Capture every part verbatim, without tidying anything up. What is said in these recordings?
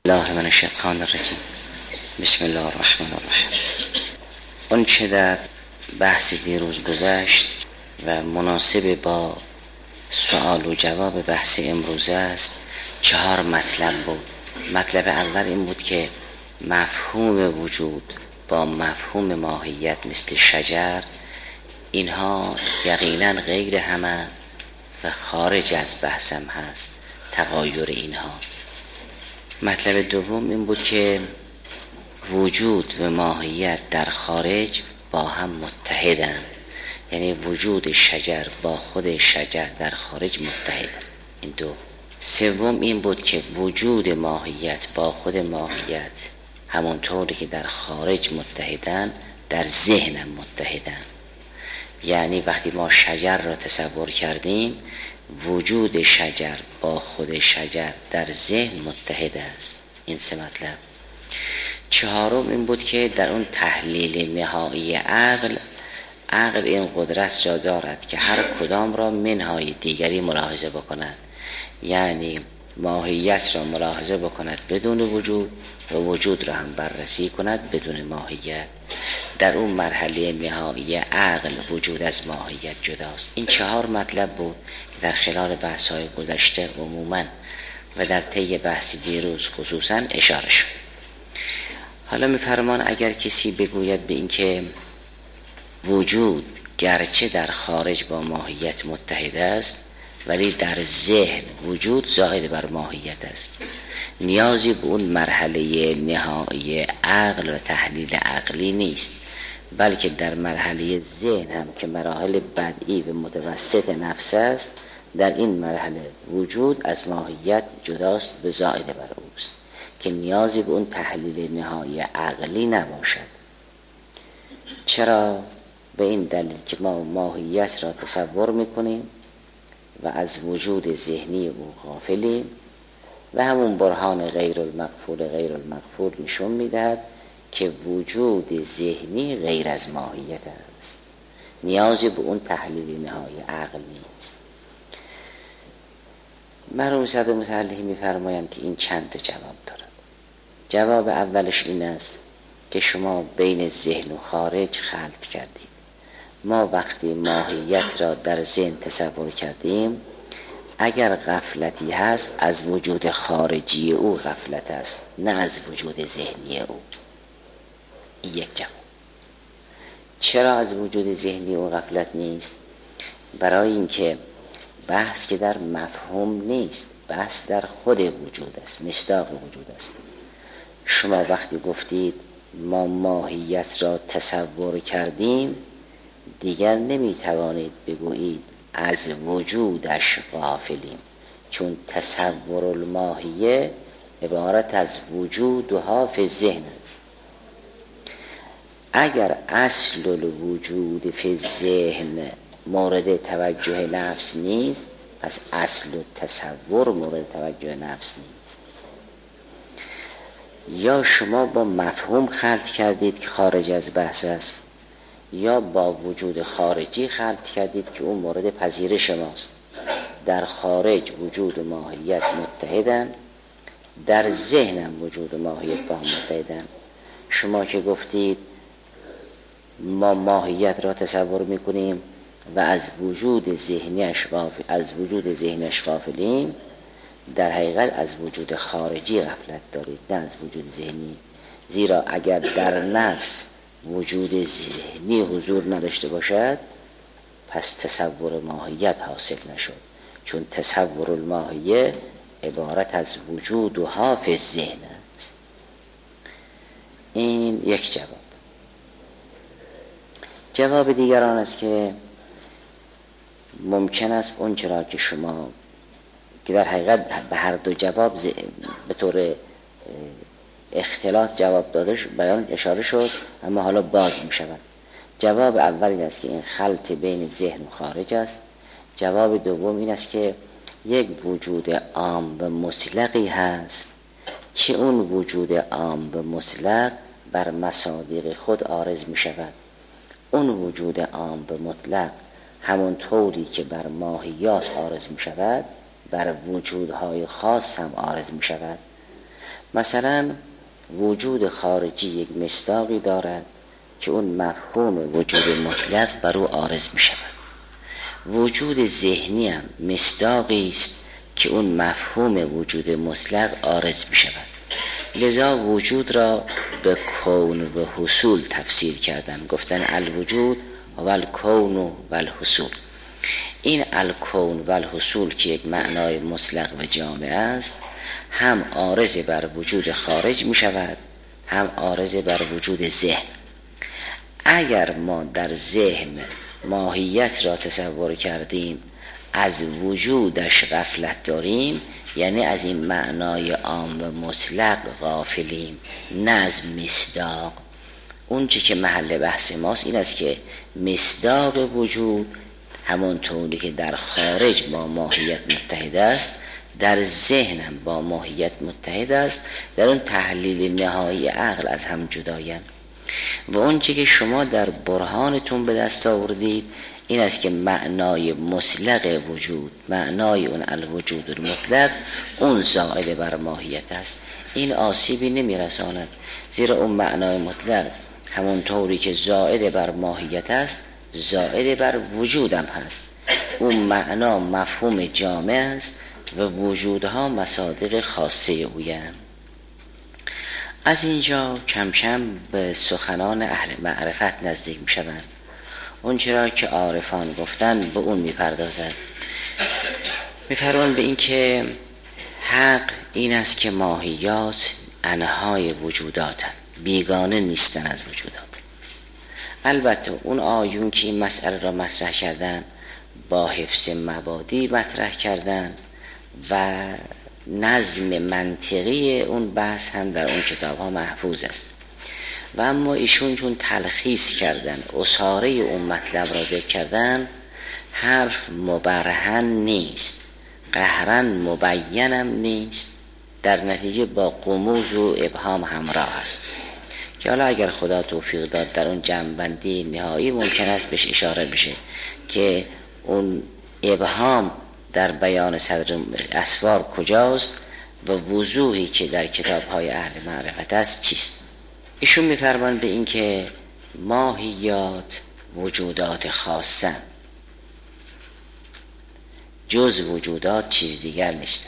الله من الشیطان الرجیم. بسم الله الرحمن الرحیم. اون چه در بحث دیروز گذشت و مناسب با سوال و جواب بحث امروز است چهار مطلب بود. مطلب اول این بود که مفهوم وجود با مفهوم ماهیت مثل شجر، اینها یقینا غیر همه و خارج از بحثم هست تغایر اینها. مطلب دوم این بود که وجود و ماهیت در خارج با هم متحدن، یعنی وجود شجر با خود شجر در خارج متحدن. این دو. سوم این بود که وجود ماهیت با خود ماهیت همونطوری که در خارج متحدن در ذهنم متحدن، یعنی وقتی ما شجر را تصور کردیم وجود شجر با خود شجر در ذهن متحد است. این سه مطلب. چهارم این بود که در اون تحلیل نهایی عقل عقل این قدرت را دارد که هر کدام را منهای دیگری ملاحظه بکند، یعنی ماهیت را ملاحظه بکند بدون وجود و وجود را هم بررسی کند بدون ماهیت. در اون مرحله نهایی عقل وجود از ماهیت جداست. این چهار مطلب بود که در خلال بحث‌های گذشته عموماً و در طی بحث دیروز خصوصاً اشاره شد. حالا می‌فرمان اگر کسی بگوید به این که وجود گرچه در خارج با ماهیت متحد است ولی در ذهن وجود زائد بر ماهیت است، نیازی به اون مرحله نهایی عقل و تحلیل عقلی نیست، بلکه در مرحله ذهن هم که مراحل بدئی و متوسط نفس است، در این مرحله وجود از ماهیت جداست و زائد بر اوست که نیازی به اون تحلیل نهایی عقلی نباشد. چرا؟ به این دلیل که ما ماهیت را تصور میکنیم و از وجود ذهنی او غافلیم و همون برهان غیر المقفول غیر المقفول نشون میدهد که وجود ذهنی غیر از ماهیت است، نیازی به اون تحلیل نهایی عقل نیست. مرحوم صدر مصلحی میفرمایند که این چند تا جواب دارد. جواب اولش این است که شما بین ذهن و خارج خلط کردید. ما وقتی ماهیت را در ذهن تصور کردیم اگر غفلتی هست از وجود خارجی او غفلت است، نه از وجود ذهنی او. این یک جواب. چرا از وجود ذهنی او غفلت نیست؟ برای اینکه بحث که در مفهوم نیست، بحث در خود وجود است، مصداق وجود است. شما وقتی گفتید ما ماهیت را تصور کردیم دیگر نمیتوانید بگویید از وجودش غافلیم، چون تصور الماهیه عبارت از وجود و حاف ذهن است. اگر اصل الوجود فی الذهن مورد توجه نفس نیست پس اصل التصور مورد توجه نفس نیست. یا شما با مفهوم خلط کردید که خارج از بحث است، یا با وجود خارجی خلط کردید که اون مورد پذیرش ماست. در خارج وجود و ماهیت متحدن، در ذهنم وجود و ماهیت با هم متحدن. شما که گفتید ما ماهیت را تصور میکنیم و از وجود ذهنیش غافل از وجود ذهنیش غافلیم، در حقیقت از وجود خارجی غفلت دارید نه از وجود ذهنی. زیرا اگر در نفس وجود ذهنی حضور نداشته باشد پس تصور ماهیت حاصل نشد، چون تصور الماهیه عبارت از وجود و حاف ذهن است. این یک جواب. جواب دیگر آن است که ممکن است اون چرا که شما که در حقیقت به هر دو جواب به طور اختلاط جواب داده بیان اشاره شد اما حالا باز می شود. جواب اول این است که این خلط بین ذهن و خارج است. جواب دوم این است که یک وجود عام و مطلقی هست که اون وجود عام و مطلق بر مصادیق خود عارض می شود. اون وجود عام و مطلق همون طوری که بر ماهیات عارض می شود بر وجودهای خاص هم عارض می شود. مثلا وجود خارجی یک مصداقی دارد که اون مفهوم وجود مطلق بر او عارض می شود. وجود ذهنی هم مصداقی است که اون مفهوم وجود مطلق عارض می شود. لذا وجود را به کون و حصول تفسیر کردن، گفتن الوجود و الکون و الحصول. این الکون و الحصول که یک معنای مطلق و جامع است، هم عارض بر وجود خارج می شود، هم عارض بر وجود ذهن. اگر ما در ذهن ماهیت را تصور کردیم، از وجودش غفلت داریم، یعنی از این معنای عام و مطلق غافلیم، نه از مصداق. اون چی که محل بحث ماست این است که مصداق وجود همون طوری که در خارج با ماهیت متحد است، در ذهن هم با ماهیت متحد است، در اون تحلیل نهایی عقل از هم جدایند. و اون چی که شما در برهانتون به دست آوردید این است که معنای مطلق وجود، معنای اون الوجود المطلق، اون زائد بر ماهیت است. این آسیبی نمی رساند، زیرا اون معنای مطلق همون طوری که زائد بر ماهیت است، زائد بر وجودم هست. اون معنا مفهوم جامع است و وجودها مصادیق خاصه اویند. از اینجا کم کم به سخنان اهل معرفت نزدیک می شوند. اون چرا که عارفان گفتن به اون می پردازد. می فرمان به این که حق این است که ماهیات انهای وجوداتن، بیگانه نیستن از وجودات. البته اون آیون که این مسئله را مطرح کردن با حفظ مبادی مطرح کردن و نظم منطقی اون بحث هم در اون کتاب ها محفوظ است. و اما ایشون چون تلخیص کردن، اصاره اون مطلب را ذکر کردن، حرف مبرهن نیست، قهرن مبینم نیست، در نتیجه با غموض و ابهام همراه است که حالا اگر خدا توفیق داد در اون جمع‌بندی نهایی ممکن است بهش اشاره بشه که اون ابهام در بیان صدر اسوار کجاست و وضوحی که در کتاب‌های اهل معرفت است چیست. ایشون می‌فرمان به این که ماهیات وجودات خاصن، جز وجودات چیز دیگر نیستن.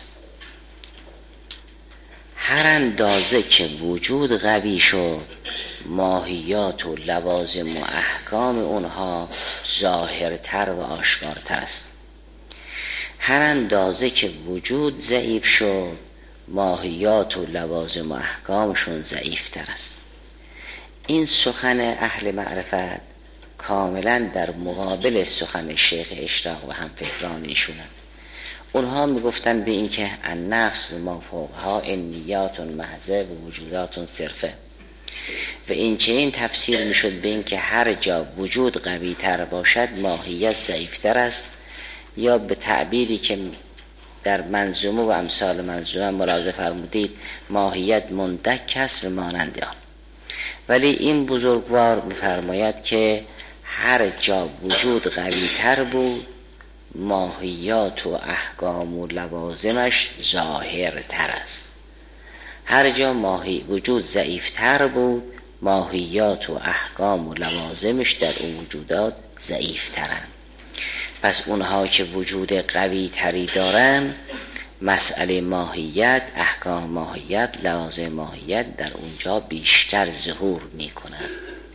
هر اندازه که وجود قوی شد، ماهیات و لوازم و احکام اونها ظاهرتر و آشکارتر است. هر اندازه که وجود ضعیف شد، ماهیات و لوازم و احکامشون ضعیفتر است. این سخن اهل معرفت کاملا در مقابل سخن شیخ اشراق و همفکران ایشونند. اونها میگفتن به این که النفس و ما فوقها انیات محضه و وجودات صرفه، و این چنین تفسیر میشد به این که هر جا وجود قوی تر باشد ماهیت ضعیفتر است، یا به تعبیری که در منظومه و امثال منظومه ملاحظه فرمودید ماهیت مندک است و مانند آن. ولی این بزرگوار میفرماید که هر جا وجود قوی تر بود ماهیات و احکام و لوازمش ظاهر تر است. هر جا ماهی وجود ضعیف تر بود ماهیات و احکام و لوازمش در اون وجودات ضعیف ترن. پس اونها که وجود قوی تری دارن، مسئله ماهیت، احکام ماهیت، لوازم ماهیت در اونجا بیشتر ظهور میکنن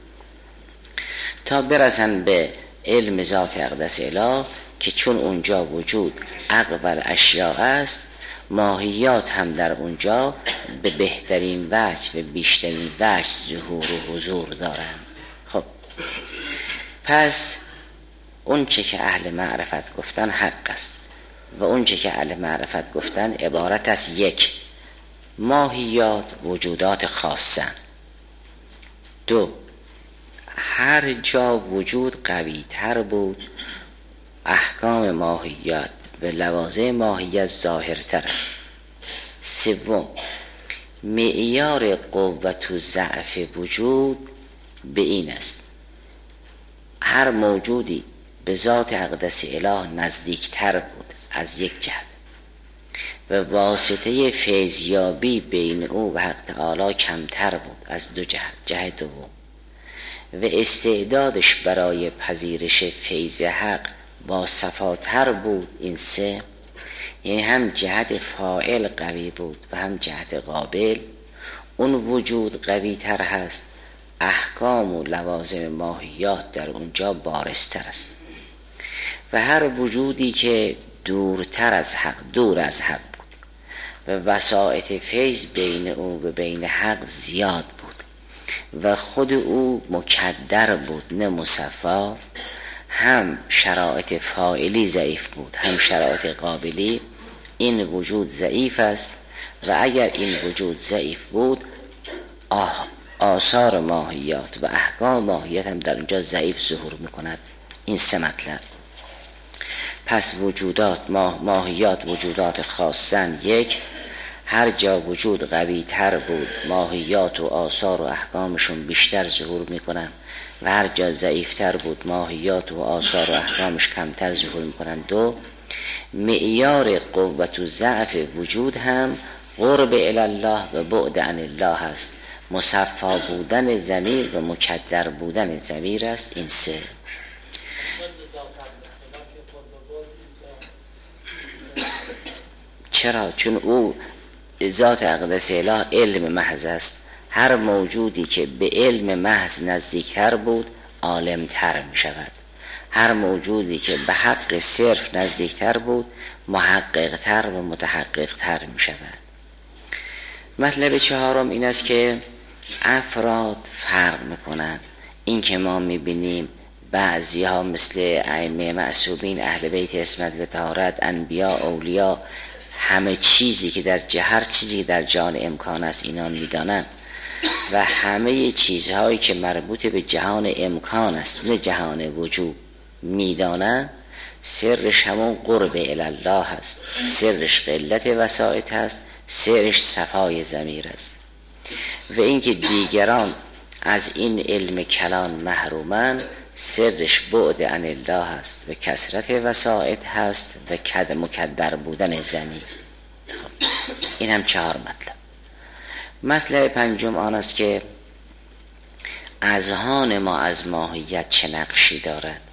تا برسن به علم ذات اقدس اله که چون اونجا وجود اقوال اشیاء است، ماهیات هم در اونجا به بهترین وجه و بیشترین وجه ظهور و حضور دارن. خب پس اون چه که اهل معرفت گفتن حق است و اون چه که اهل معرفت گفتن عبارت از یک، ماهیات وجودات خاصه. دو، هر جا وجود قوی تر بود احکام ماهیات و لوازم ماهیت ظاهرتر است. سوم، معیار قوت و ضعف وجود به این است: هر موجودی به ذات اقدس اله نزدیکتر بود از یک جهت و واسطه فیضیابی بین او و حق تعالی کمتر بود از دو جهت. جهت دوم و استعدادش برای پذیرش فیض حق با صفاتر بود. این سه، یعنی هم جهت فاعل قوی بود و هم جهت قابل. اون وجود قوی تر هست، احکام و لوازم ماهیات در اونجا بارزتر است و هر وجودی که دورتر از حق، دور از حق بود و وسائط فیض بین او و بین حق زیاد بود و خود او مکدر بود نه مصفا، هم شرایط فاعلی ضعیف بود هم شرایط قابلی. این وجود ضعیف است و اگر این وجود ضعیف بود آه آثار ماهیات و احکام ماهیات هم در اونجا ضعیف ظهور میکند. این سه مطلب. پس وجودات ماه ماهیات وجودات خاصن. یک، هر جا وجود قوی تر بود ماهیات و آثار و احکامشون بیشتر ظهور میکنن و هر جا ضعیف تر بود ماهیات و آثار و احکامش کمتر ظهور میکنن. دو، معیار قوت و ضعف وجود هم قرب الله و بعد عن الله است، مصفا بودن ضمیر و مکدر بودن ضمیر است. این سه. چرا؟ چون او ذات اقدس اله علم محض است. هر موجودی که به علم محض نزدیکتر بود عالمتر می شود، هر موجودی که به حق صرف نزدیکتر بود محققتر و متحققتر می شود. مطلب چهارم این است که افراد فرق میکنند. این که ما میبینیم بعضی ها مثل ائمه معصومین اهل بیت عصمت و طهارت، انبیا، اولیا، همه چیزی که در هر چیزی که در جهان امکان است اینا میدانند و همه چیزهایی که مربوط به جهان امکان است نه جهان وجود میدانند، سرش همون قرب الله است، سرش قلت وسائط است، سرش صفای ضمیر است. و اینکه دیگران از این علم کلان محرومن، سرش بعد عن الله است و کثرت وسائط هست و کد مکدر بودن ضمیر. خب این هم چهار مطلب. مطلب پنجم آن است که اذهان ما از ماهیت چه نقشی دارد.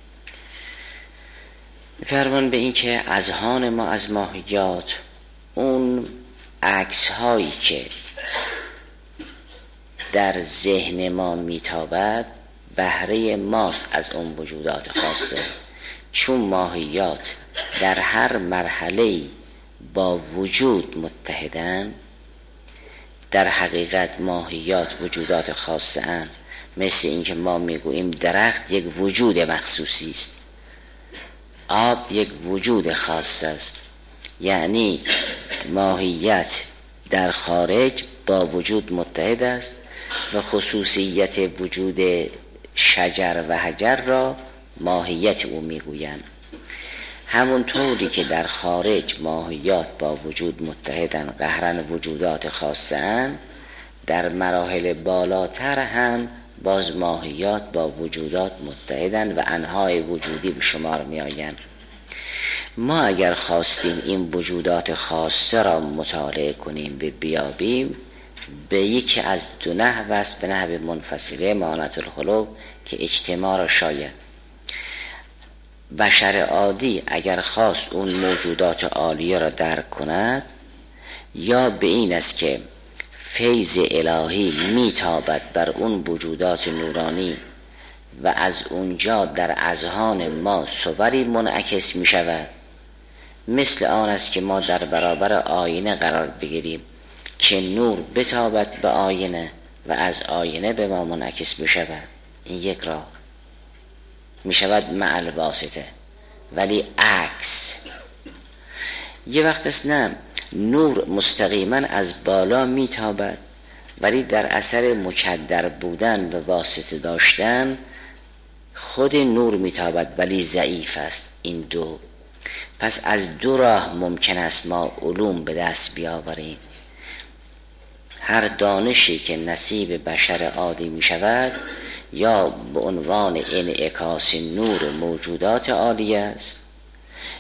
فرمان به این که اذهان ما از ماهیات اون عکس هایی که در ذهن ما میتابد بهره ماست از اون وجودات خاصه. چون ماهیات در هر مرحله با وجود متحدن، در حقیقت ماهیات وجودات خاصه اند. مثل اینکه ما میگوییم درخت یک وجود مخصوصی است، آب یک وجود خاص است. یعنی ماهیت در خارج با وجود متحد است و خصوصیت وجود شجر و حجر را ماهیت او میگویند. همون طوری که در خارج ماهیات با وجود متحدن، قهرن وجودات خاصه اند، در مراحل بالاتر هم باز ماهیات با وجودات متحدن و انواع وجودی به شمار می آیند. ما اگر خواستیم این وجودات خاصه را مطالعه کنیم و بیابیم، به یکی از دو نحو است، به نحو منفصله معانات القلوب که اجتماع را شاید. بشر عادی اگر خواست اون موجودات عالیه را درک کند، یا به این است که فیض الهی میتابد بر اون وجودات نورانی و از اونجا در اذهان ما صوری منعکس می شود، مثل آن است که ما در برابر آینه قرار بگیریم که نور بتابد به آینه و از آینه به ما منعکس می شود. این یک راه می شود مع الواسطه. ولی عکس یه وقت است نه، نور مستقیما از بالا می تابد ولی در اثر مکدر بودن و واسطه داشتن خود نور می تابد ولی ضعیف است. این دو، پس از دو راه ممکن است ما علوم به دست بیاوریم. هر دانشی که نصیب بشر عادی می شود یا به عنوان انعکاس نور موجودات عالی است،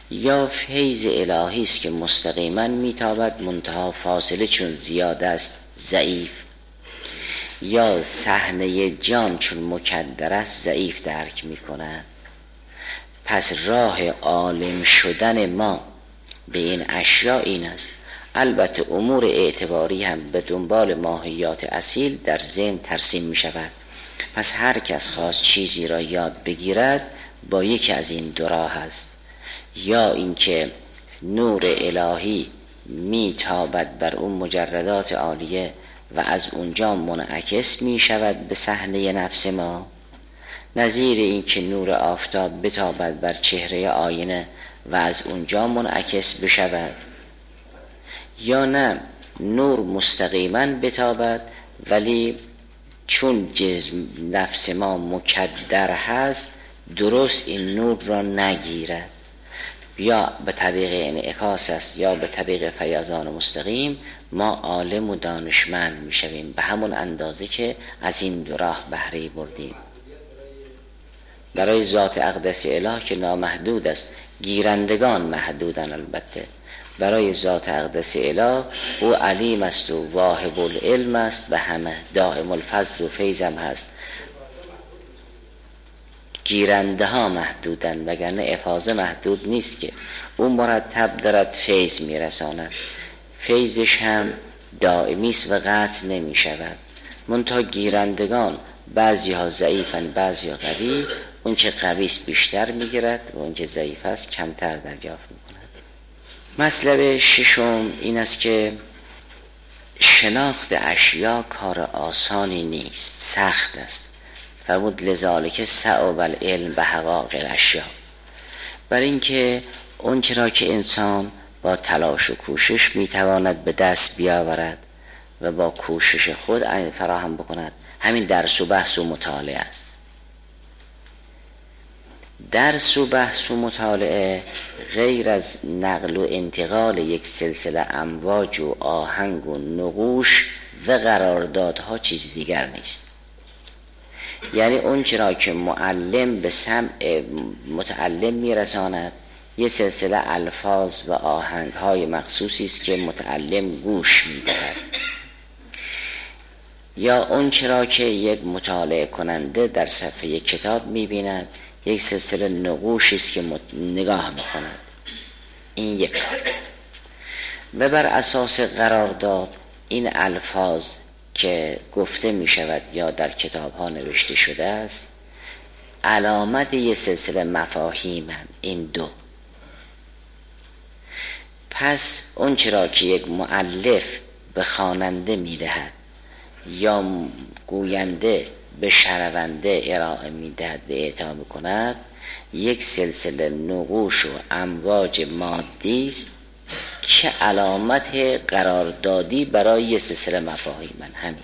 یا فیض الهی است که مستقیما میتابد منتها فاصله چون زیاد است ضعیف، یا صحنه جان چون مکدر است ضعیف درک میکند. پس راه عالم شدن ما به این اشیاء این است. البته امور اعتباری هم به دنبال ماهیات اصیل در ذهن ترسیم می شود. پس هر کس خواست چیزی را یاد بگیرد با یکی از این دو راه است، یا اینکه نور الهی می تابد بر اون مجردات عالیه و از اونجا منعکس می شود به صحنه نفس ما، نظیر اینکه نور آفتاب بتابد بر چهره آینه و از اونجا منعکس بشود، یا نه نور مستقیما بتابد ولی چون جسم نفس ما مکدر هست درست این نور را نگیرد، یا به طریق انعکاس است یا به طریق فیضان مستقیم ما عالم و دانشمند می شویم به همون اندازه که از این دو راه بهره بردیم. برای ذات اقدس اله که نامحدود است، گیرندگان محدودن، البته برای ذات اقدس اله او علیم است و واهب العلم است به همه، دائم الفضل و فیضم هست. گیرنده ها محدودن وگرنه افاضه محدود نیست که او مرتب دارد فیض میرساند، فیضش هم دائمی است و قطع نمی شود. منتها گیرندگان بعضی ها ضعیفن بعضی ها قوی، اون که قوی است بیشتر میگیرد و اون که ضعیف است کمتر دریافت میکند. مطلب ششم این است که شناخت اشیا کار آسانی نیست، سخت است. فرمود لذالک صعب العلم به حقایق الاشیا، بر اینکه اون چرا که انسان با تلاش و کوشش میتواند به دست بیاورد و با کوشش خود فراهم بکند، همین درس و بحث و مطالعه است. درس و بحث و مطالعه غیر از نقل و انتقال یک سلسله امواج و آهنگ و نقوش و قراردادها چیز دیگر نیست. یعنی اون چرا که معلم به سمع متعلم میرساند یه سلسله الفاظ و آهنگ های مخصوصی است که متعلم گوش میدهد، یا اون چرا که یک مطالعه کننده در صفحه کتاب میبیند یک سلسله نقوشی است که نگاه میکند. این یک کار. و بر اساس قرارداد این الفاظ که گفته می شود یا در کتاب ها نوشته شده است علامت یک سلسله مفاهیم هم این دو. پس اون چرا که یک مؤلف به خواننده می دهد یا گوینده به شنونده ارائه می دهد به اعطا می کند یک سلسله نقوش و امواج مادی است که علامت قراردادی برای یه سلسله مفاهیم من همین.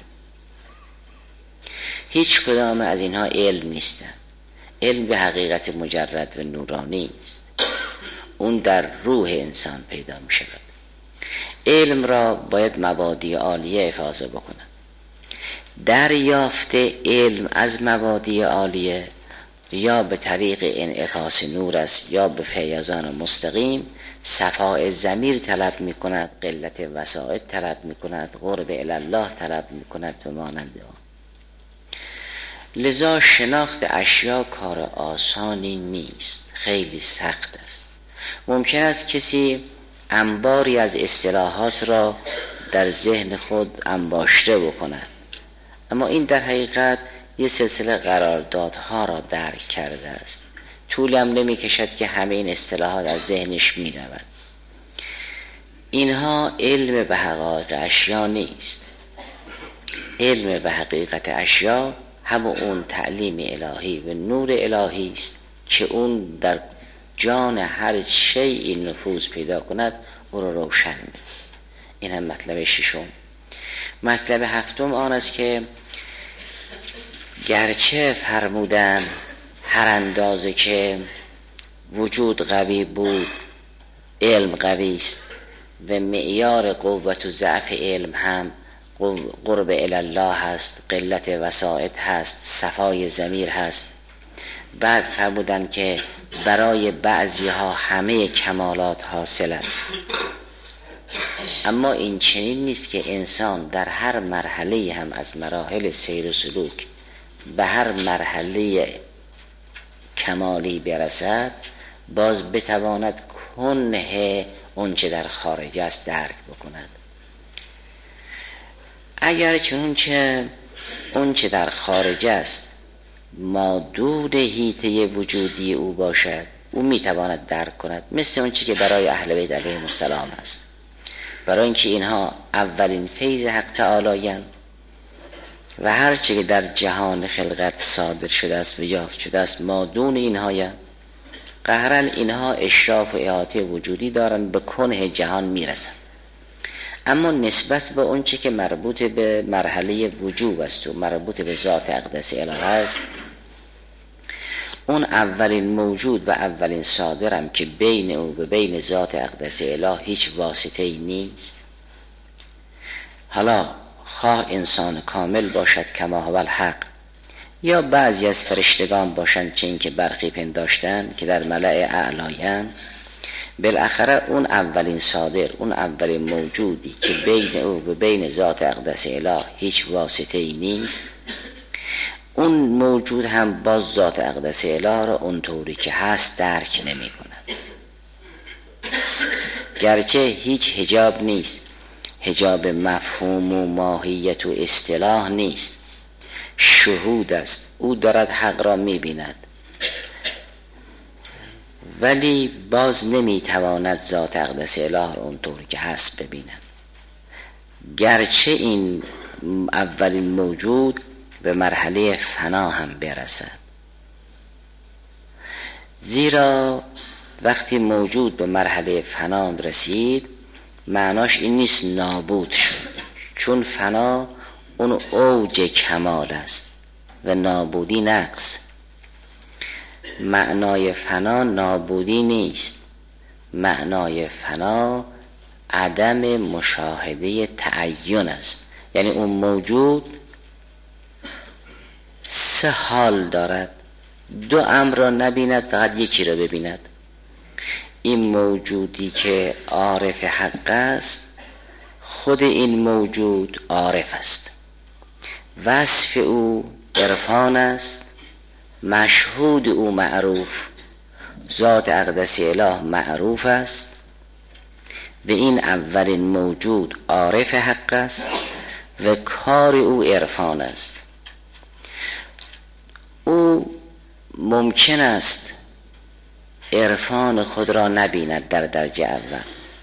هیچ کدام از اینها علم نیستن. علم به حقیقت مجرد و نورانی است، اون در روح انسان پیدا می شود. علم را باید مبادی عالیه افاضه بکنه. دریافت علم از مبادی عالیه یا به طریق انعکاس نور است یا به فیضان مستقیم صفاء ضمیر طلب می کند، قلت وسائط طلب می کند، قرب الله طلب می کند به مانند آن. لذا شناخت اشیا کار آسانی نیست، خیلی سخت است. ممکن است کسی انباری از اصطلاحات را در ذهن خود انباشته بکند، اما این در حقیقت یه سلسله قراردادها را درک کرده است. طول هم نمی کشد که همه این اصطلاحات از ذهنش می رود. اینها علم به حقایق اشیا نیست. علم به حقیقت اشیا هم اون تعلیم الهی و نور الهی است که اون در جان هر شیء نفوذ پیدا کند او را روشن می. این هم مطلب ششم. مطلب هفتم آن است که گرچه فرمودن هر اندازه که وجود قوی بود علم قوی است و معیار قوت و ضعف علم هم قرب الله هست، قلت وسائط هست، صفای ضمیر هست، بعد فرمودن که برای بعضی ها همه کمالات حاصل است، اما این چنین نیست که انسان در هر مرحله هم از مراحل سیر و سلوک به هر مرحله کمالی برسد باز بتواند کنه اون چه در خارج است درک بکند. اگر چون چه اون چه در خارج است مادود حیطه وجودی او باشد، او میتواند درک کند، مثل اون چی که برای اهل بیت علیهم السلام است. برای اینکه اینها اولین فیض حق تعالی و هر چی که در جهان خلقت صادر شده است و یافت شده است مادون اینها، قهرا اینها اشراف و احاطه وجودی دارن، به کنه جهان میرسن. اما نسبت به اون چی که مربوط به مرحله وجوب است و مربوط به ذات اقدس الهی است، اون اولین موجود و اولین صادرم که بین او و بین ذات اقدس الهی هیچ واسطه ای نیست. حالا خواه انسان کامل باشد کما هو الحق، یا بعضی از فرشتگان باشند چه این که برخی پنداشتن که در ملأ اعلایند، بالاخره اون اولین صادر، اون اولین موجودی که بین او و بین ذات اقدس الهی هیچ واسطه ای نیست، اون موجود هم باز ذات اقدس الهی را اونطوری که هست درک نمی کند. گرچه هیچ حجاب نیست، حجاب مفهوم و ماهیت و اصطلاح نیست، شهود است، او دارد حق را می بیند ولی باز نمی تواند ذات اقدس الهی را اونطوری که هست ببیند. گرچه این اولین موجود به مرحله فنا هم برسد، زیرا وقتی موجود به مرحله فنا رسید معناش این نیست نابود شد، چون فنا اون اوج کمال است و نابودی نقص. معنای فنا نابودی نیست، معنای فنا عدم مشاهده تعین است. یعنی اون موجود سه حال دارد، دو امر را نبیند فقط یکی را ببیند. این موجودی که عارف حق است، خود این موجود عارف است، وصف او عرفان است، مشهود او معروف، ذات اقدس اله معروف است و این اولین موجود عارف حق است و کار او عرفان است. او ممکن است عرفان خود را نبیند در درجه اول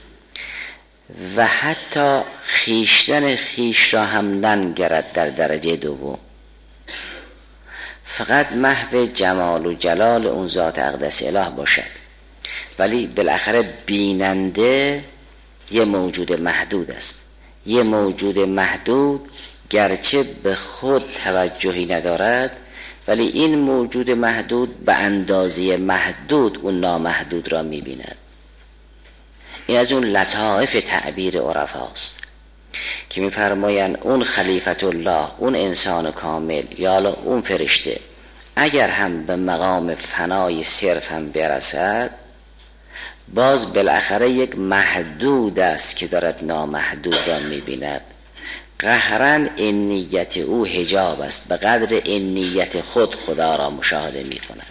و حتی خیشتن خیش را هم ننگرد در درجه دوم، فقط محو جمال و جلال اون ذات اقدس اله باشد. ولی بالاخره بیننده یه موجود محدود است. یه موجود محدود گرچه به خود توجهی ندارد ولی این موجود محدود به اندازه محدود اون نامحدود را می‌بیند. این از اون لطائف تعبیر عرفاست که می‌فرمایند اون خلیفت الله، اون انسان کامل یا اون فرشته اگر هم به مقام فنای صرف هم برسد باز بالاخره یک محدود است که دارد نامحدود را می‌بیند. قهرن این نیت او حجاب است، به قدر این نیت خود خدا را مشاهده می کند،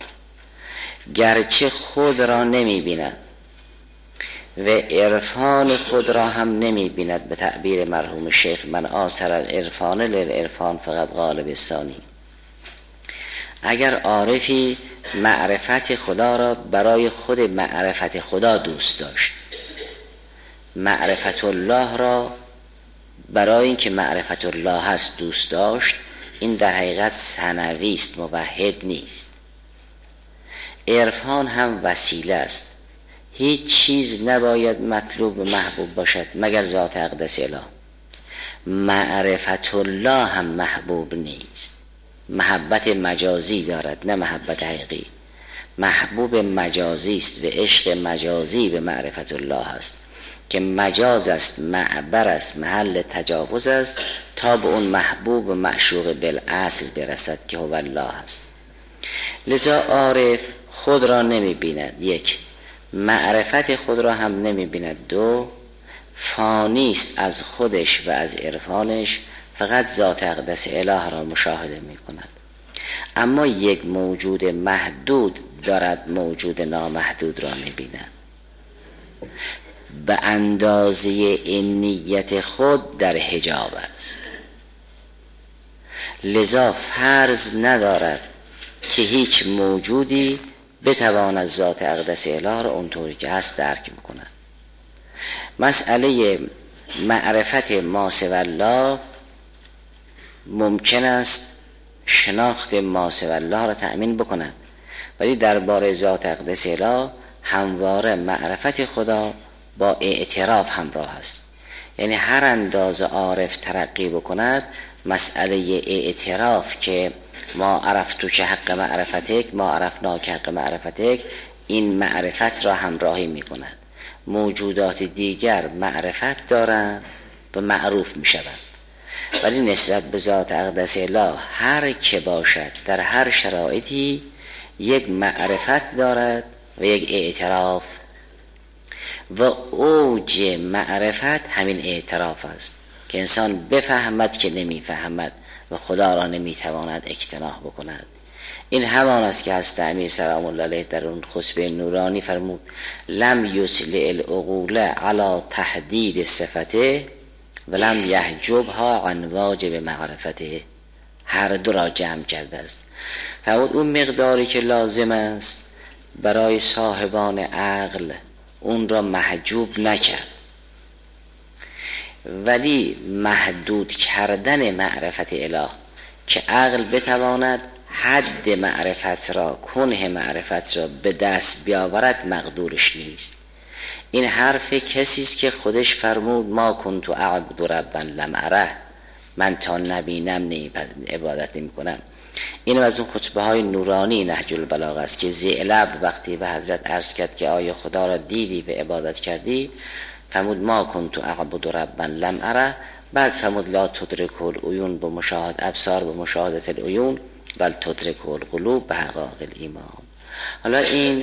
گرچه خود را نمی بیند و عرفان خود را هم نمی بیند. به تعبیر مرحوم شیخ من آثر العرفان للعرفان فقط غالب ثانی. اگر عارفی معرفت خدا را برای خود معرفت خدا دوست داشت، معرفت الله را برای اینکه معرفت الله هست دوست داشت، این در حقیقت ثانوی است، موحد نیست. عرفان هم وسیله است، هیچ چیز نباید مطلوب و محبوب باشد مگر ذات اقدس اله. معرفت الله هم محبوب نیست، محبت مجازی دارد نه محبت حقیقی. محبوب مجازی است و عشق مجازی به معرفت الله است که مجاز است، معبر است، محل تجاوز است تا به اون محبوب معشوق بالاصل برسد که هو الله است. لذا عارف خود را نمی بیند، یک، معرفت خود را هم نمی بیند، دو، فانی است از خودش و از عرفانش، فقط ذات اقدس اله را مشاهده می کند. اما یک موجود محدود دارد موجود نامحدود را می بیند. به اندازه این نیت خود در حجاب است. لذا فرض ندارد که هیچ موجودی بتواند ذات اقدس اله را اونطوری که هست درک میکند. مسئله معرفت ما سوی الله ممکن است شناخت ما سوی الله را تأمین بکند، ولی درباره ذات اقدس اله همواره معرفت خدا با اعتراف همراه است. یعنی هر اندازه عارف ترقی بکند، مسئله اعتراف که ما عرفتو که حق معرفتک، ما عرفنا که حق معرفتک، این معرفت را همراهی می کند. موجودات دیگر معرفت دارند و معروف می شوند، ولی نسبت به ذات اقدس اله هر که باشد در هر شرایطی یک معرفت دارد و یک اعتراف، و اوج معرفت همین اعتراف است که انسان بفهمد که نمیفهمد و خدا را نمیتواند اجتناح بکند. این همان است که حضرت امیر سلام الله علیه در اون خطبه نورانی فرمود لم یسلع العقول علی تحدید صفته ولم یحجبها عن واجب معرفته. هر دو را جمع کرده است. فرمود اون مقداری که لازم است برای صاحبان عقل اون را محجوب نکرد، ولی محدود کردن معرفت اله که عقل بتواند حد معرفت را، کنه معرفت را به دست بیاورد، مقدورش نیست. این حرف کسی است که خودش فرمود ما کنت اعبد ربا لم اره، من تا نبینم نمی عبادت نمی کنم. این از اون خطبه های نورانی نهج البلاغه است که زیلب وقتی به حضرت عرض کرد که آیا خدا را دیدی به عبادت کردی، فرمود ما کنت اعبد ربا لم اره، بعد فرمود لا تدرک العیون به مشاهد ابصار به مشاهدت العیون بل تدرک القلوب به حقائق الایمان. حالا این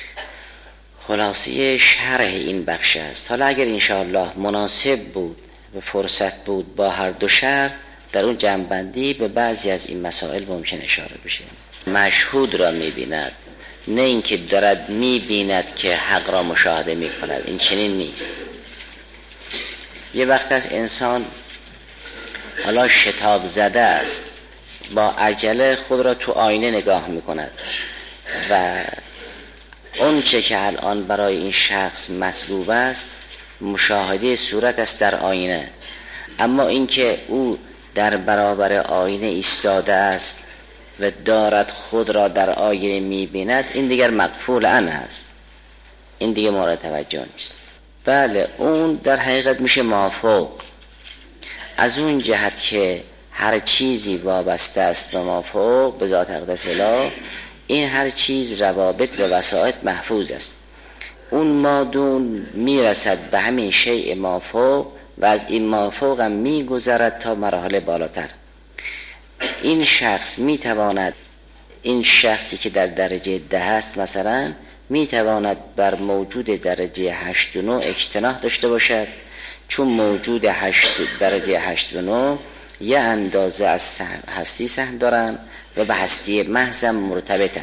خلاصه شرح این بخش است. حالا اگر انشاءالله مناسب بود و فرصت بود با هر دو شرح در اون جمع‌بندی به بعضی از این مسائل ممکن اشاره بشه. مشهود را می‌بیند، نه اینکه دارد می‌بیند که حق را مشاهده می‌کند. این چنین نیست. یه وقت از انسان حالا شتاب زده است، با عجله خود را تو آینه نگاه می‌کند و اون چه که الان برای این شخص مطلوب است مشاهده صورت است در آینه، اما اینکه او در برابر آینه ایستاده است و دارد خود را در آینه می‌بیند، این دیگر مغفول عنه است، این دیگه مورد توجه نیست. بله اون در حقیقت میشه مافوق، از اون جهت که هر چیزی وابسته است به مافوق، به ذات اقدس اله، این هر چیز روابط و وسائط محفوظ است. اون مادون میرسد به همین شیء مافوق و از این مافوق هم میگذرد تا مراحل بالاتر. این شخص میتواند، این شخصی که در درجه ده است مثلا، میتواند بر موجود درجه هشت و نو اجتناح داشته باشد، چون موجود هشت درجه هشت و نو یه اندازه از هستی سهم دارن و به هستی محض مرتبطن.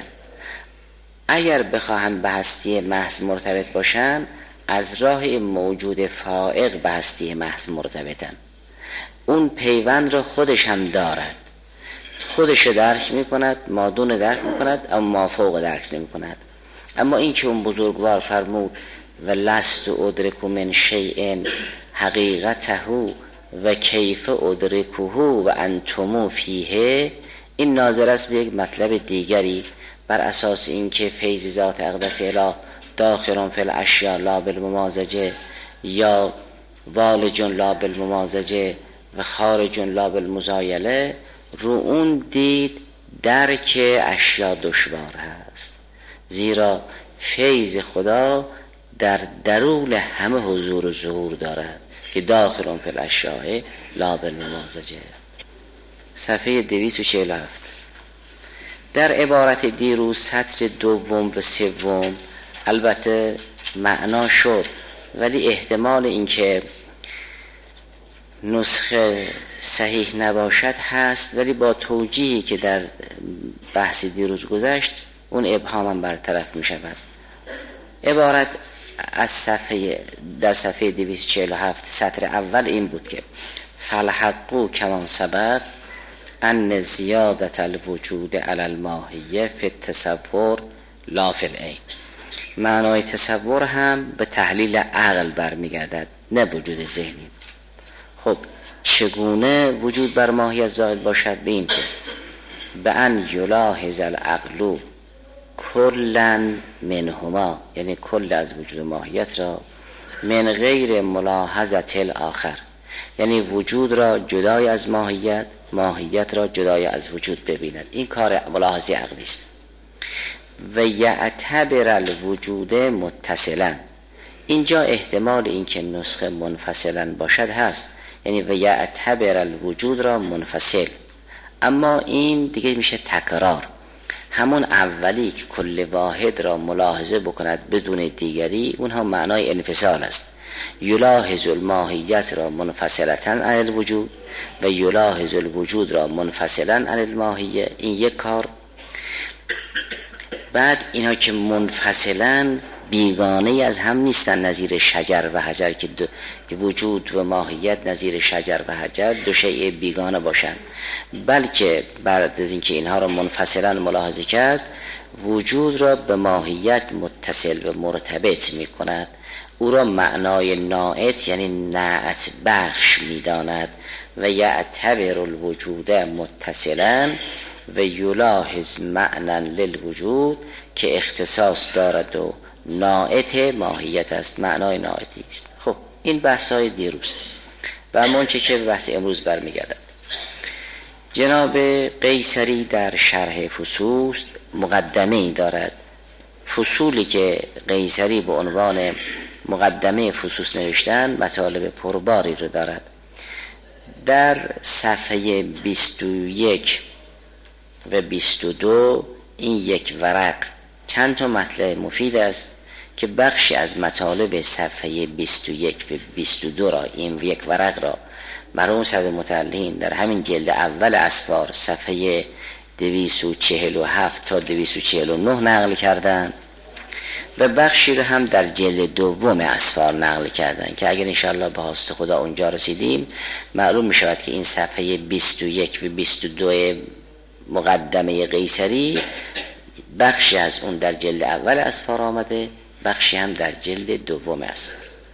اگر بخواهند به هستی محض مرتبط باشن، از راه موجود فائق به هستی محض مرتبطن. اون پیوند را خودش هم دارد، خودش درک میکند، مادون درک میکند، اما مافوق درک نمیکند. اما این که اون بزرگوار فرمود و لست ادرک من شیء حقیقته و کیف ادرکه و انتم فیه، این ناظر است به یک مطلب دیگری، بر اساس اینکه فیض ذات اقدس اله داخل فی الاشیاء لا بالممازجه یا والج لا بالممازجه و خارج لا بالمزایله، رو اون دید درک اشیاء دشوار هست، زیرا فیض خدا در درون همه حضور و ظهور دارد که داخل فی الاشیاء لا بالممازجه. صفحه دویست و چهل و هفت. در عبارت دیروز سطر دوم و سوم البته معنا شد، ولی احتمال اینکه نسخه صحیح نباشد هست، ولی با توجیهی که در بحث دیروز گذشت اون ابهام هم برطرف می شود. عبارت از صفحه در صفحه دویست و چهل و هفت سطر اول این بود که فالحقو کمان سبب ان زیادت الوجود علی الماهیه فی التصور لا فی العین. معنای تصور هم به تحلیل عقل برمیگردد، نه وجود ذهنی. خب چگونه وجود بر ماهیت زائد باشد؟ به این که به ان یلاحظ العقل کلا منهما، یعنی کل از وجود ماهیت را، من غیر ملاحظت الاخر، یعنی وجود را جدای از ماهیت، ماهیت را جدای از وجود ببیند. این کار ملاحظه عقلی است. و یعتبر الوجود متصلا، اینجا احتمال این که نسخه منفصلا باشد هست، یعنی و یعتبر الوجود را منفصل، اما این دیگه میشه تکرار. همون اولی که کل واحد را ملاحظه بکند بدون دیگری، اونها معنای انفصال است. یلاحظ الماهیت را منفصلتا عن الوجود و یلاحظ الوجود را منفصلا عن الماهیه، این یک کار. بعد اینا که منفصلا بیگانه از هم نیستن، نظیر شجر و حجر که, دو... که وجود و ماهیت نظیر شجر و حجر دو شیء بیگانه باشن، بلکه بعد از اینکه اینها را منفصلا ملاحظه کرد، وجود را به ماهیت متصل و مرتبط می کند، او را معنای ناعت یعنی نعت بخش می داند. و یعتبر الوجود متصلا و یلاحظ معنا للوجود که اختصاص دارد و ناعت ماهیت است، معنای ناعتی است. خب این بحث های دیروز و همون چه که به بحث امروز برمیگردد. جناب قیصری در شرح فصول مقدمه‌ای دارد. فصولی که قیصری به عنوان مقدمه فصول نوشتن مطالب پرباری رو دارد. در صفحه بیست و یک و بیست و دو این یک ورق چند تا مطلب مفید است که بخشی از مطالب صفحه بیست و یک و بیست و دو را، این یک ورق را مرحوم صدر متعلین در همین جلد اول اسفار صفحه دویست و چهل و هفت تا دویست و چهل و نه نقل کردن و بخشی را هم در جلد دوم اسفار نقل کردن که اگر انشاءالله به هست خدا اونجا رسیدیم معلوم می شود که این صفحه بیست و یک و بیست و دو مقدمه قیصری بخشی از اون در جلد اول اسفار آمده، بخشی هم در جلد دوم اسفار.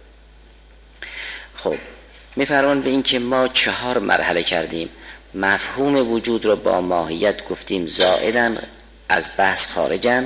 خب میفرمان به این که ما چهار مرحله کردیم. مفهوم وجود رو با ماهیت گفتیم زائدن، از بحث خارجن.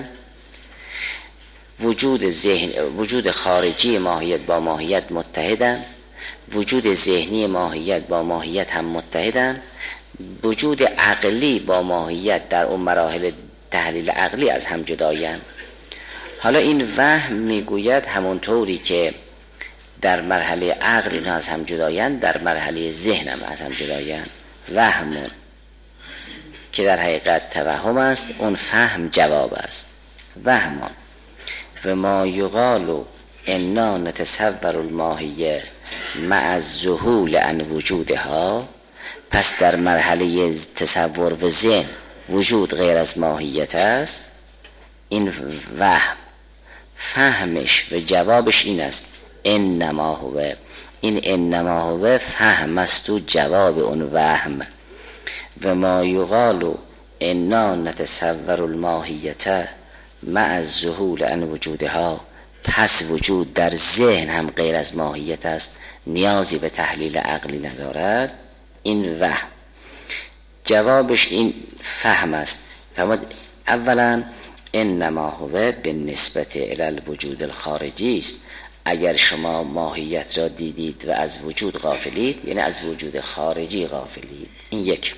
وجود ذهن وجود خارجی ماهیت با ماهیت متحدن، وجود ذهنی ماهیت با ماهیت هم متحدن، وجود عقلی با ماهیت در اون مراحل تحلیل عقلی از هم جدایند. حالا این وهم میگوید همونطوری که در مرحله عقل اینا از هم جدایند، در مرحله ذهن هم از هم جدایند. وهمون که در حقیقت توهم است، اون فهم جواب است. وهمان و ما یقال انا نتصور الماهیه مع الذهول عن وجودها، پس در مرحله تصور و ذهن وجود غیر از ماهیت است. این وهم فهمش و جوابش این است انما هو، این انما هو فهم است و جواب اون وهم. و ما یقال انا نتصور الماهیت مع الذهول عن وجودها، پس وجود در ذهن هم غیر از ماهیت است، نیازی به تحلیل عقلی ندارد. این وهم جوابش این فهم است. فرمود اولا انما هو بالنسبت الی الوجود الخارجی است. اگر شما ماهیت را دیدید و از وجود غافلید، یعنی از وجود خارجی غافلید. این یک.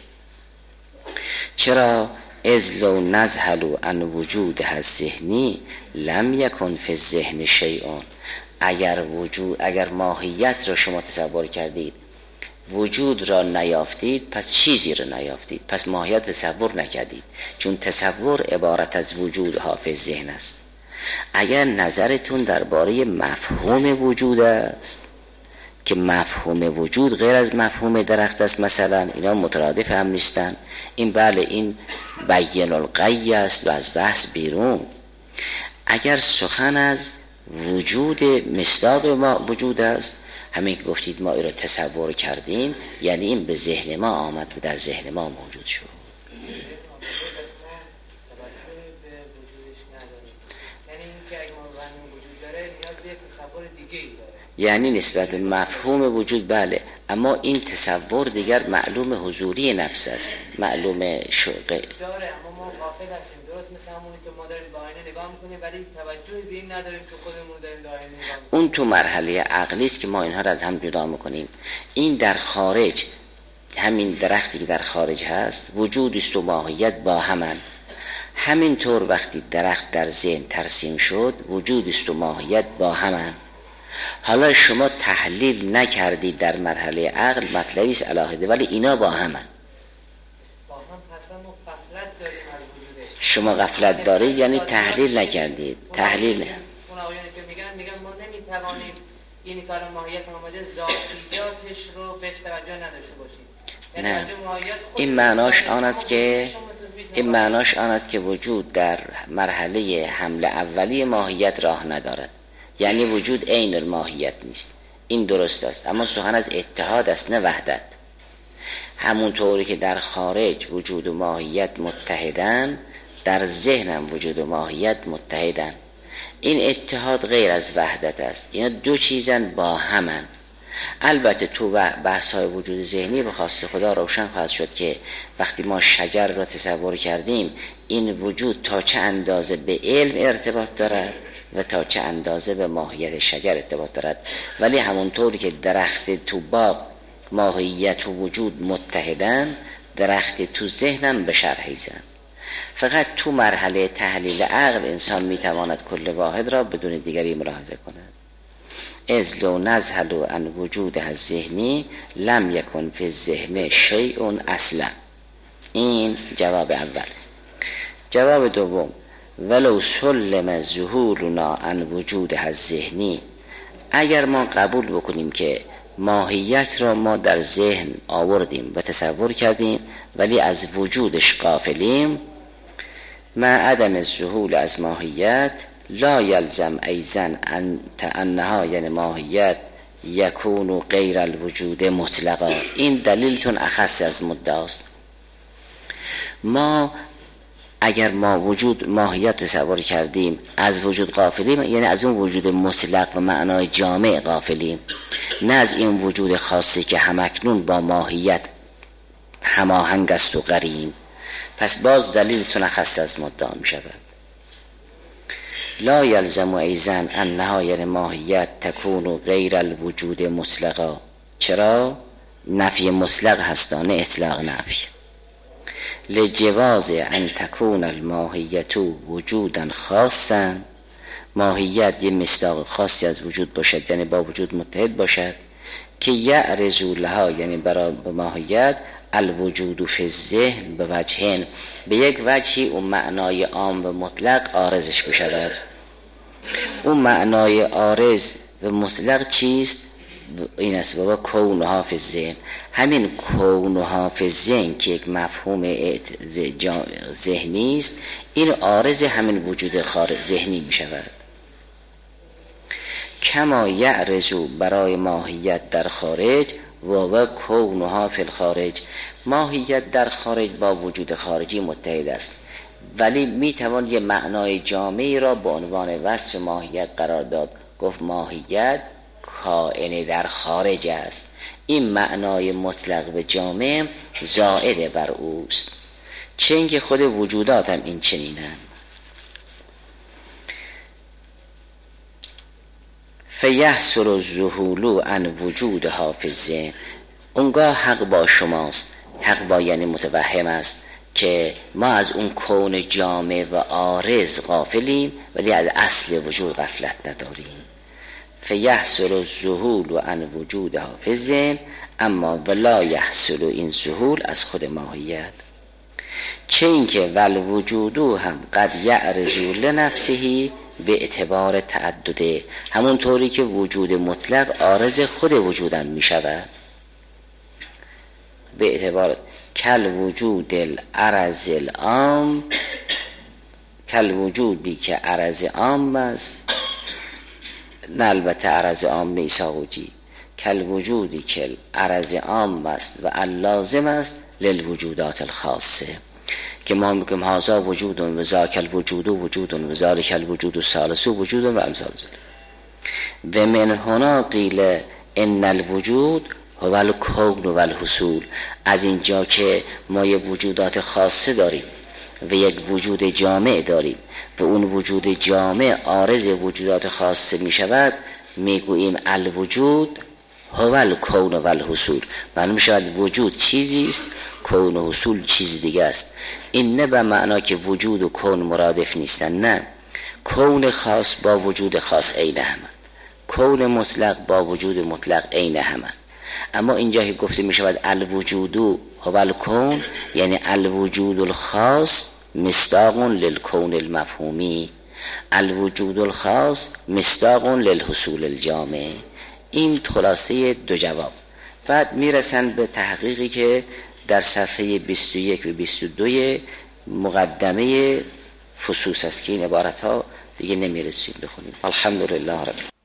چرا؟ اذ لو نزهل عن وجود الذهنی لم یکن فی الذهن شیء. اگر وجود اگر ماهیت را شما تصور کردید وجود را نیافتید پس چیزی را نیافتید، پس ماهیت تصور نکردید، چون تصور عبارت از وجود حافظ ذهن است. اگر نظرتون درباره مفهوم وجود است که مفهوم وجود غیر از مفهوم درخت است مثلا، اینا مترادف هم نیستن، این بله این بین القی است و از بحث بیرون. اگر سخن از وجود مصداق ما وجود است، همین که گفتید ما این رو تصور کردیم، یعنی این به ذهن ما آمد و در ذهن ما موجود شد. یعنی نسبت مفهوم وجود بله، اما این تصور دیگر معلوم حضوری نفس است، معلوم شوقه داره، اما ما غافل هستیم. درست مثل همونی که ما داریم به آینه نگاه میکنیم ولی توجهی به این نداریم که خودمون داریم به آینه نگاه میکنیم. اون تو مرحله عقلی است که ما اینها را از هم جدا میکنیم. این در خارج، همین درختی که در خارج هست وجود است و ماهیت با همن. همینطور وقتی درخت در ذهن ترسیم شد وجود است و ماهیت با همن. حالا شما تحلیل نکردید در مرحله عقل، مطلبی است علاهده، ولی اینا با همن. با هم پس ما غفلت داریم از وجودش. شما غفلت دارید یعنی تحلیل نکردید. تحلیل اون آیانی که میگن میگن ما نمیتوانیم این کار ماهیت آمده ذاتیاتش رو بهش توجه نداشته باشیم. نه، این معناش آن است که این معناش آن است که وجود در مرحله حمل اولی ماهیت راه ندارد، یعنی وجود عین الماهیت نیست. این درست است، اما سخن از اتحاد است نه وحدت. همون طوری که در خارج وجود و ماهیت متحدن، در ذهنم وجود و ماهیت متحدن. این اتحاد غیر از وحدت است، اینا دو چیزن با همن. البته تو بحث های وجود ذهنی به خواست خدا روشن خواهد شد که وقتی ما شجر را تصور کردیم این وجود تا چه اندازه به علم ارتباط دارد و تا چه اندازه به ماهیت شجر ارتباط دارد. ولی همونطوری که درخت تو باغ ماهیت و وجود متحدن، درخت تو ذهنم به شرحیزن. فقط تو مرحله تحلیل عقل انسان میتواند کل واحد را بدون دیگری ملاحظه کند. از لو نزهل عن وجود از ذهنی لم یکن فی الذهن شیء اصلا. این جواب اول. جواب دوم، ولو سلم ظهورنا عن وجود از ذهنی، اگر ما قبول بکنیم که ماهیت را ما در ذهن آوردیم و تصور کردیم ولی از وجودش غافلیم، مع عدم الظهور از ماهیت، لا یلزم ایزن انها یعنی ماهیت یکون غیر الوجود مطلقا. این دلیلتون اخص از مدعاست. ما اگر ما وجود ماهیت تصور کردیم از وجود غافلیم، یعنی از اون وجود مطلق و معنای جامع غافلیم، نه از این وجود خاصی که همکنون با ماهیت هماهنگ است و قرین. پس باز دلیلتون اخص از مدعا می شود. لا یلزم ایزن انها یعنی ماهیت تکون غیر الوجود مطلقا. چرا؟ نفی مطلق هستانه اطلاق نفی. لجواز ان تکون الماهیت وجودا خاصا، ماهیت یه مصداق خاصی از وجود باشد، یعنی با وجود متحد باشد، که یعرض لها یعنی برای ماهیت الوجود فی الذهن به وجهین، به یک وجهی اون معنای عام و مطلق عارضش بشود. اون معنای عارض و مطلق چیست؟ این است بابا کونها فی الذهن. همین کونها فی الذهن که یک مفهوم ذهنی است، این عارض همین وجود خارج ذهنی می شود. کما یعرض برای ماهیت در خارج و و کونها فی الخارج، ماهیت در خارج با وجود خارجی متحد است، ولی می توان یه معنای جامعی را به عنوان وصف ماهیت قرار داد. گفت ماهیت کائن در خارج است. این معنای مطلق و جامع زائد بر اوست، چون که خود وجودات هم این چنینن. فیحصل الذهول عن وجودها فی الذهن، اونگاه حق با شماست، حق با یعنی متوهم است که ما از اون کون جامع و عارض غافلیم ولی از اصل وجود غفلت نداریم. فیحصل الذهول عن وجودها فی الذهن اما ولا یحصل این ظهور از خود ماهیت. چه اینکه ول وجودو هم قد یعرضو لنفسه به اعتبار تعدده، همون طوری که وجود مطلق عارض خود وجودم می شود به اعتبار کل وجود العرض العام، کل وجودی که عرض عام است، نه البته عرض عام ایساوجی، کل وجودی که عرض عام است و اللازم است للوجودات الخاصه، که ما میگیم هذا وجود و ذاک الوجود وجود و ذالک الوجود الثالث وجود و امثال ذلک. و من هنا قیل ان الوجود هو الکون و الحصول. از اینجا که ما یک وجودات خاصه داریم و یک وجود جامع داریم و اون وجود جامع عارض وجودات خاصه می شود، می گوییم الوجود هو الکون و الحصول. معلوم می شود وجود چیزی است، کون و حصول چیز دیگه است. این نه به معنا که وجود و کون مرادف نیستن، نه، کون خاص با وجود خاص عین همان، کون مطلق با وجود مطلق عین همان. اما اینجا که گفته می شود الوجود هو الکون، یعنی الوجود الخاص مصداق للکون المفهومی، الوجود الخاص مصداق للحصول الجامع. این خلاصه دو جواب. بعد میرسن به تحقیقی که در صفحه بیست و یک و بیست و دو مقدمه فصوص است که این عبارت ها دیگه نمیرسیم بخونیم. الحمدلله رب